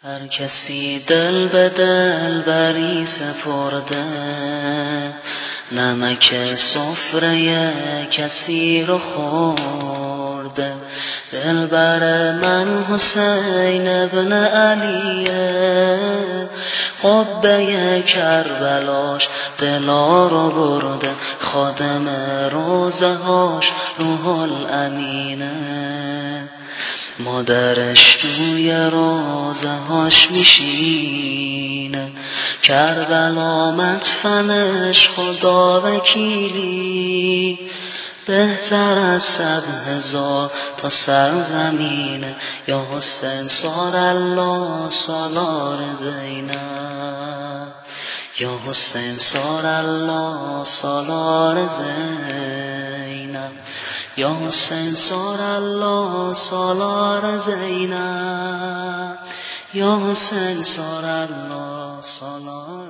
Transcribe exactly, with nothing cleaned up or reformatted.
هر کسی دل به دل بری سپرده، نمک سفره کسی رو خورده. دلبر من حسین ابن علیه، قبه کربلاش دلا رو برده. خادم روزه هاش روح الامینه، مادرش توی روزه هاش میشینه. کربلا مدفنش خدا وکیلی، بهتر از صد هزار تا سرزمینه. یا حسین سار الله سالار زینب، یا حسین سار الله سالار زینب، یا حسین سار الله سالار زینب، یا حسین سار الله سالار